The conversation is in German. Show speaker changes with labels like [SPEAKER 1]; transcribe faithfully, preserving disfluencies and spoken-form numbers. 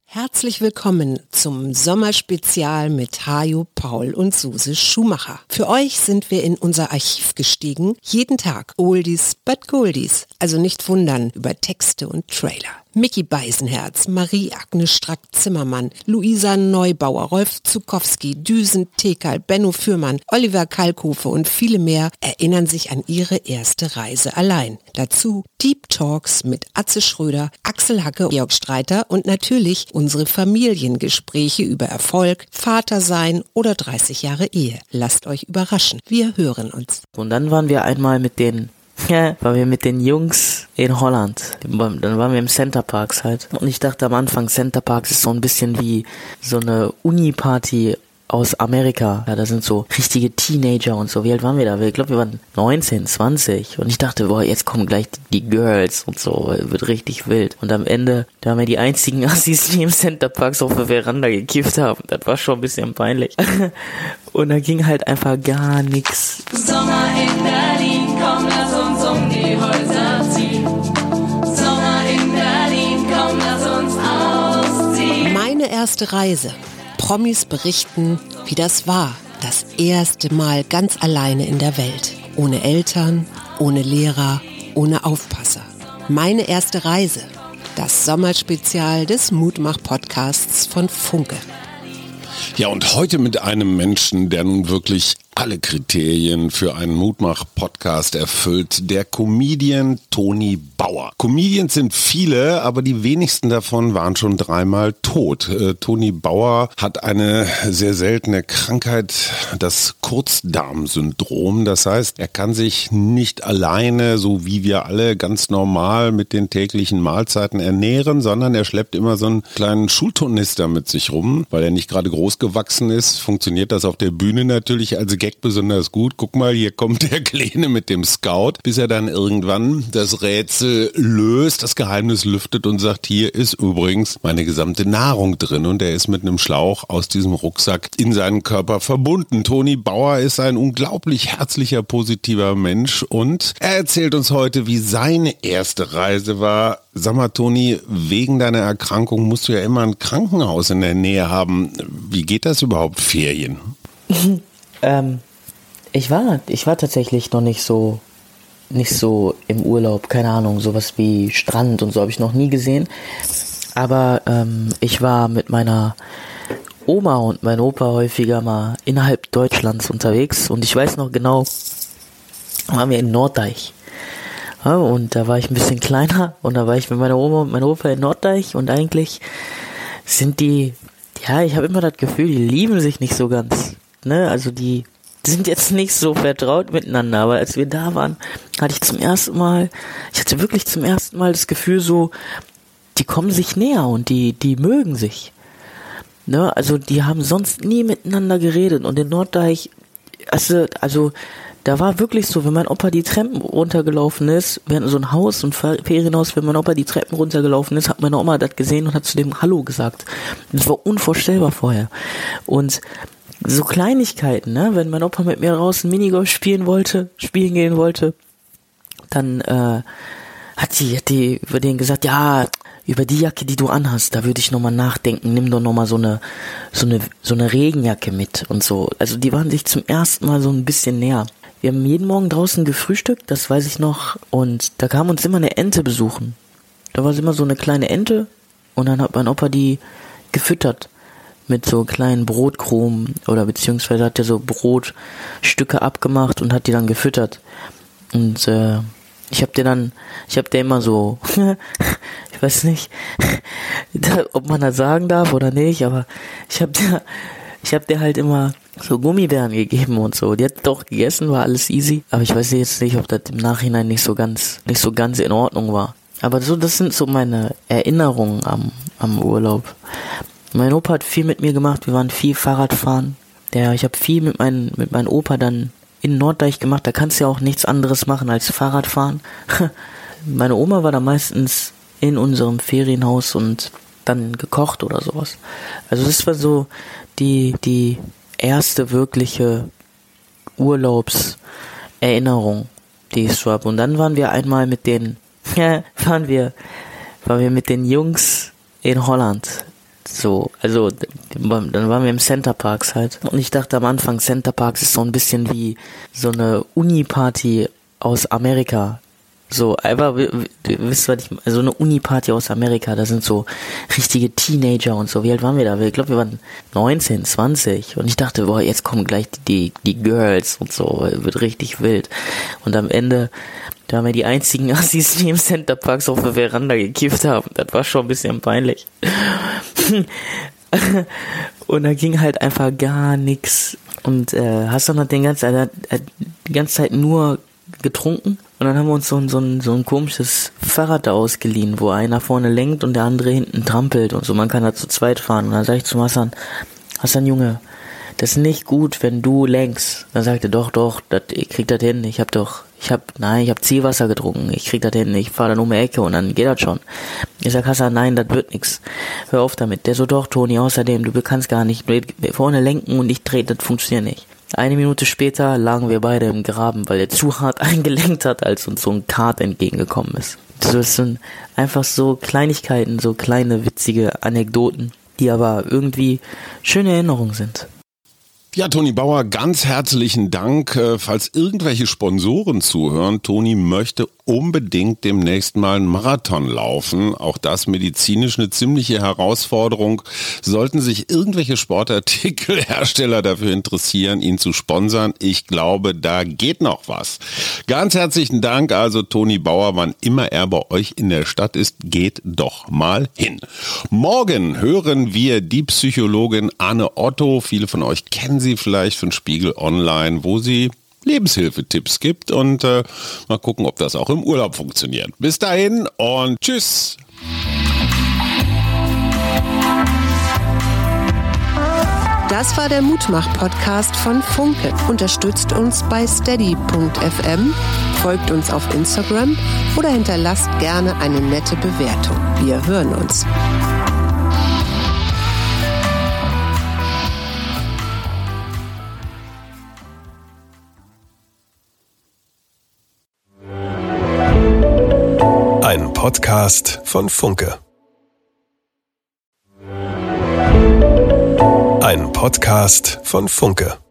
[SPEAKER 1] Herzlich willkommen zum Sommerspezial mit Hajo, Paul und Suse Schumacher. Für euch sind wir in unser Archiv gestiegen. Jeden Tag Oldies but Goldies. Also nicht wundern über Texte und Trailer. Micky Beisenherz, Marie-Agnes Strack-Zimmermann, Luisa Neubauer, Rolf Zukowski, Düsen Tekal, Benno Fürmann, Oliver Kalkofe und viele mehr erinnern sich an ihre erste Reise allein. Dazu Deep Talks mit Atze Schröder, Axel Hacke, Georg Streiter und natürlich unsere Familiengespräche über Erfolg, Vatersein oder dreißig Jahre Ehe. Lasst euch überraschen. Wir hören uns.
[SPEAKER 2] Und dann waren wir einmal mit den Ja, waren wir mit den Jungs in Holland. Dann waren wir im Center Parks halt. Und ich dachte am Anfang, Center Parks ist so ein bisschen wie so eine Uni-Party aus Amerika. Ja, da sind so richtige Teenager und so. Wie alt waren wir da? Ich glaube, wir waren neunzehn, zwanzig. Und ich dachte, boah, jetzt kommen gleich die Girls und so. Wird richtig wild. Und am Ende, da waren wir die einzigen Assis, die im Center Parks auf der Veranda gekifft haben. Das war schon ein bisschen peinlich. Und da ging halt einfach gar nichts.
[SPEAKER 3] Sommer in Berlin, komm, lass uns um die Häuser ziehen. Sommer in Berlin, komm, lass uns ausziehen.
[SPEAKER 1] Meine erste Reise. Promis berichten, wie das war. Das erste Mal ganz alleine in der Welt. Ohne Eltern, ohne Lehrer, ohne Aufpasser. Meine erste Reise. Das Sommerspezial des Mutmach-Podcasts von Funke.
[SPEAKER 4] Ja, und heute mit einem Menschen, der nun wirklich alle Kriterien für einen Mutmach-Podcast erfüllt, der Comedian Toni Bauer. Comedians sind viele, aber die wenigsten davon waren schon dreimal tot. Äh, Toni Bauer hat eine sehr seltene Krankheit, das Kurzdarmsyndrom. Das heißt, er kann sich nicht alleine, so wie wir alle, ganz normal mit den täglichen Mahlzeiten ernähren, sondern er schleppt immer so einen kleinen Schulturnister mit sich rum, weil er nicht gerade groß gewachsen ist. Funktioniert das auf der Bühne natürlich als Gag besonders gut. Guck mal, hier kommt der Kleine mit dem Scout, bis er dann irgendwann das Rätsel löst, das Geheimnis lüftet und sagt, hier ist übrigens meine gesamte Nahrung drin, und er ist mit einem Schlauch aus diesem Rucksack in seinen Körper verbunden. Toni Bauer ist ein unglaublich herzlicher, positiver Mensch, und er erzählt uns heute, wie seine erste Reise war. Sag mal, Toni, wegen deiner Erkrankung musst du ja immer ein Krankenhaus in der Nähe haben. Wie geht das überhaupt, Ferien?
[SPEAKER 2] ähm, ich war, ich war tatsächlich noch nicht so, nicht so im Urlaub, keine Ahnung, sowas wie Strand und so habe ich noch nie gesehen. Aber ähm, ich war mit meiner Oma und meinem Opa häufiger mal innerhalb Deutschlands unterwegs, und ich weiß noch genau, waren wir in Norddeich. Ja, und da war ich ein bisschen kleiner, und da war ich mit meiner Oma und meinem Opa in Norddeich, und eigentlich sind die, ja, ich habe immer das Gefühl, die lieben sich nicht so ganz, ne, also die sind jetzt nicht so vertraut miteinander, aber als wir da waren, hatte ich zum ersten Mal, ich hatte wirklich zum ersten Mal das Gefühl so, die kommen sich näher und die, die mögen sich, ne, also die haben sonst nie miteinander geredet, und in Norddeich, also, also, da war wirklich so, wenn mein Opa die Treppen runtergelaufen ist, wir hatten so ein Haus, so ein Ferienhaus, wenn mein Opa die Treppen runtergelaufen ist, hat meine Oma das gesehen und hat zu dem Hallo gesagt. Das war unvorstellbar vorher. Und so Kleinigkeiten, ne, wenn mein Opa mit mir draußen Minigolf spielen wollte, spielen gehen wollte, dann äh, hat die, hat die über den gesagt, ja, über die Jacke, die du anhast, da würde ich nochmal nachdenken, nimm doch nochmal so eine, so eine, so eine Regenjacke mit und so. Also die waren sich zum ersten Mal so ein bisschen näher. Wir haben jeden Morgen draußen gefrühstückt, das weiß ich noch, und da kam uns immer eine Ente besuchen. Da war immer so eine kleine Ente, und dann hat mein Opa die gefüttert mit so kleinen Brotkrumen, oder beziehungsweise hat er so Brotstücke abgemacht und hat die dann gefüttert. Und äh, ich hab dir dann, ich hab dir immer so, ich weiß nicht, ob man das sagen darf oder nicht, aber ich hab dir, ich hab dir halt immer so Gummibären gegeben und so. Die hat doch gegessen, war alles easy. Aber ich weiß jetzt nicht, ob das im Nachhinein nicht so ganz, nicht so ganz in Ordnung war. Aber so, das sind so meine Erinnerungen am, am Urlaub. Mein Opa hat viel mit mir gemacht. Wir waren viel Fahrradfahren. Der, ich habe viel mit meinem, mit meinem Opa dann in Norddeich gemacht. Da kannst du ja auch nichts anderes machen als Fahrradfahren. Meine Oma war da meistens in unserem Ferienhaus und dann gekocht oder sowas. Also das war so die, die erste wirkliche Urlaubserinnerung, die ich so habe. Und dann waren wir einmal mit den, ja, waren wir, waren wir mit den Jungs in Holland. So, also dann waren wir im Center Parks halt. Und ich dachte am Anfang, Center Parks ist so ein bisschen wie so eine Uni-Party aus Amerika. So, einfach, wisst ihr, was ich meine? So eine Uni-Party aus Amerika, da sind so richtige Teenager und so. Wie alt waren wir da? Ich glaube, wir waren neunzehn, zwanzig. Und ich dachte, boah, jetzt kommen gleich die, die Girls und so. Wird richtig wild. Und am Ende, da haben wir die einzigen Assis, die im Center Parks auf der Veranda gekifft haben. Das war schon ein bisschen peinlich. Und da ging halt einfach gar nichts. Und äh, Hassan hat den ganzen, hat, hat die ganze Zeit nur getrunken. Und dann haben wir uns so ein, so ein, so ein komisches Fahrrad da ausgeliehen, wo einer vorne lenkt und der andere hinten trampelt und so. Man kann da zu zweit fahren. Und dann sag ich zu Hassan, Hassan, Junge, das ist nicht gut, wenn du lenkst. Dann sagt er, doch, doch, das, ich krieg das hin. Ich hab doch, ich hab, nein, ich hab Zielwasser getrunken. Ich krieg das hin. Ich fahr dann um die Ecke und dann geht das schon. Ich sag, Hassan, nein, das wird nix. Hör auf damit. Der so, doch, Toni, außerdem, du kannst gar nicht vorne lenken und ich dreh, das funktioniert nicht. Eine Minute später lagen wir beide im Graben, weil er zu hart eingelenkt hat, als uns so ein Kart entgegengekommen ist. Das sind einfach so Kleinigkeiten, so kleine witzige Anekdoten, die aber irgendwie schöne Erinnerungen sind.
[SPEAKER 4] Ja, Toni Bauer, ganz herzlichen Dank. Falls irgendwelche Sponsoren zuhören, Toni möchte unbedingt demnächst mal einen Marathon laufen. Auch das medizinisch eine ziemliche Herausforderung. Sollten sich irgendwelche Sportartikelhersteller dafür interessieren, ihn zu sponsern, ich glaube, da geht noch was. Ganz herzlichen Dank also Toni Bauer, wann immer er bei euch in der Stadt ist, geht doch mal hin. Morgen hören wir die Psychologin Anne Otto. Viele von euch kennen sie vielleicht von Spiegel Online, wo sie Lebenshilfetipps gibt und äh, mal gucken, ob das auch im Urlaub funktioniert. Bis dahin und tschüss.
[SPEAKER 1] Das war der Mutmach-Podcast von Funke. Unterstützt uns bei steady punkt f m, folgt uns auf Instagram oder hinterlasst gerne eine nette Bewertung. Wir hören uns.
[SPEAKER 5] Ein Podcast von Funke. Ein Podcast von Funke.